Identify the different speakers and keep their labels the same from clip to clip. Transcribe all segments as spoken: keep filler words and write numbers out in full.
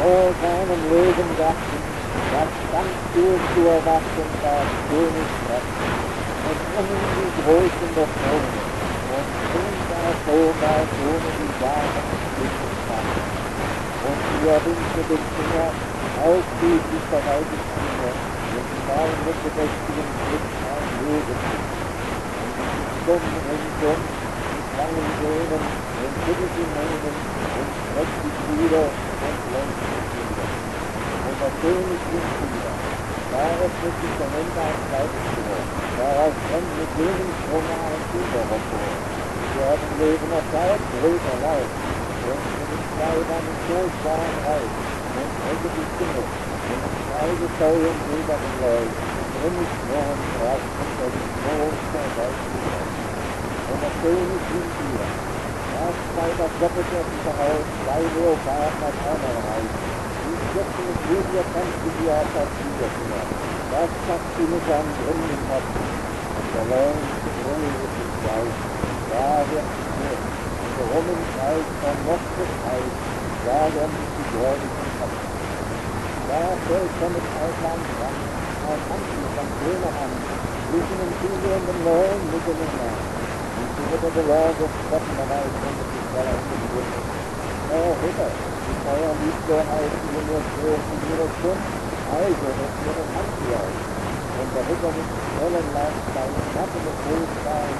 Speaker 1: vor seinem Leben dachten, das ganz viel zu erwarten war Königsrecht und umhin die Großen der Throne und bringt er vorwärts ohne die Jahre zwischen Kraft. Und ihr winkte den Finger auf die sich verwaltet Finger und seine bedächtigen Blick ein Leben ist. Und die Stumm ringsum, die langen Söhnen und schüttelt die Mähnen und streckt die Glieder und lenkt die Glieder. Und der König ging wieder. Da öffnet sich der Mund ein zweites Tor. Daraus brennt mit Königsrunge ein Silber hervor. Wir haben lebener Zeit, größer Laut. Und mit den Kleidern furchtbaren Reich. Und drücke die Stimme. Und schweige Säulen über den Leut. Königslohn ragt unter die große weißen Welt. Und der König ging wieder. Erst bei der doppelte sich heraus, zwei Leoparden auf einer Reise. Die Schürzen mit Julia tanzte sie auf das Wiederfinger. Das schafft sie mit seinem grünen Kopf. Und der Lohn ruhe ist es gleich. Da wird es schön. Und der Rummenkreis von noch befreit. Da werden sich die gläubigen Kopf. Da fällt er mit Ausland ran. Ein Anzug von schöner Hand. Zwischen den zugehenden Lohn mitten im Land. Wird er gelagert, Stoppenbereich und es ist voller Hintergrund. Oh, Ritter, die Feuer liegt so heiß, wie nur schön in jeder Stunde, also wird ihre Hand hier aus. Und der Ritter mit schnellen Lauf bei Schatten des Hochstahls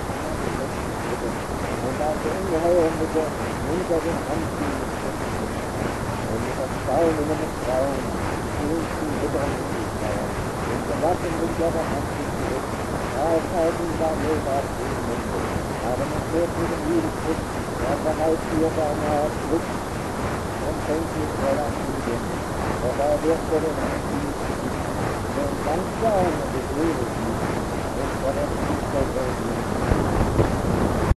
Speaker 1: und auf der ungeheuren Mitte hinter den Anzügen und mit der Staunenden des Frauen fühlt die Ritter und die Frau. Und gelassen mit ihrer Hand zurück, aufhalten war nur auf den Mund. Aber man hört mit dem Liebesdruck, er verheißt hier beinahe Glück und fängt sich voll an zu singen. Dabei wird er den Anziehen, den ganz sein des Lebens